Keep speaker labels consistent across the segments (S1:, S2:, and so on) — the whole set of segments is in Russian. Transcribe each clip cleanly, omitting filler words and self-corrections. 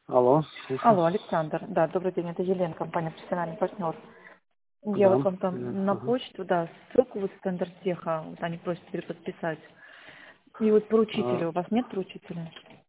S1: Алло, слушаю.
S2: Алло, Александр. Да, добрый день, это Елена, компания «Профессиональный партнер». Я вот
S1: Да.
S2: вам там на
S1: Ага.
S2: почту, да, ссылку вот с Тендертеха, вот они просят переподписать. И вот
S1: А,
S2: поручителя, у вас нет поручителя?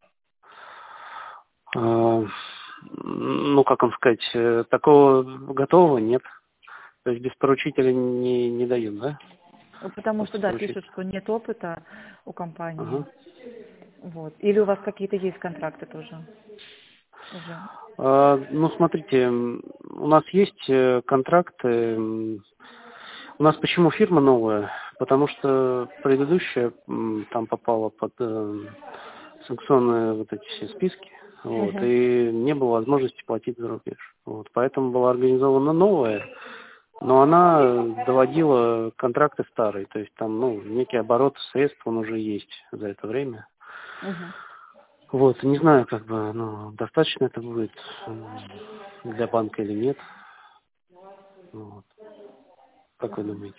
S1: а, ну, как вам сказать, такого готового нет. То есть без поручителя не дают, да?
S2: Потому что,
S1: Просто
S2: да,
S1: поручить.
S2: пишут, что нет опыта у компании.
S1: Ага.
S2: Вот. Или у вас какие-то есть контракты тоже уже?
S1: Ну, смотрите, у нас есть контракты. У нас почему фирма новая? Потому что предыдущая там попала под санкционные вот эти все списки. Вот,
S2: Угу.
S1: и не было возможности платить за рубеж. Вот, поэтому была организована новая, но она доводила контракты старые. То есть там, ну, некий оборот средств, он уже есть за это время.
S2: Угу.
S1: Вот, не знаю, как бы, ну, достаточно это будет для банка или нет. Вот. Как вы думаете?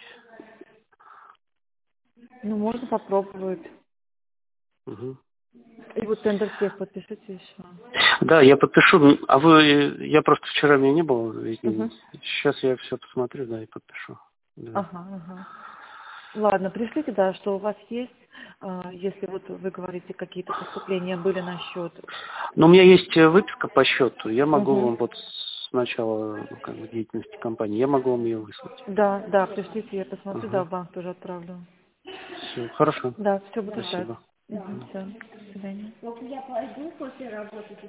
S2: Ну, можно попробовать.
S1: Мгм.
S2: И вот Тендертех подпишите еще.
S1: Да, я подпишу. А вы, я просто вчера меня не было весь день.
S2: Угу.
S1: Сейчас я все посмотрю, да, и подпишу. Да.
S2: Ага, ага. Ладно, пришлите, да, что у вас есть, если вот вы говорите, какие-то поступления были на счет.
S1: Но у меня есть выписка по счету. Я могу
S2: Угу.
S1: вам вот с начала, ну, как бы, деятельности компании, я могу вам ее выслать.
S2: Да, да, пришлите, я посмотрю, да,
S1: Ага.
S2: в банк тоже отправлю.
S1: Все, хорошо.
S2: Да, все, буду ждать.
S1: Спасибо.
S2: Угу, все, до свидания.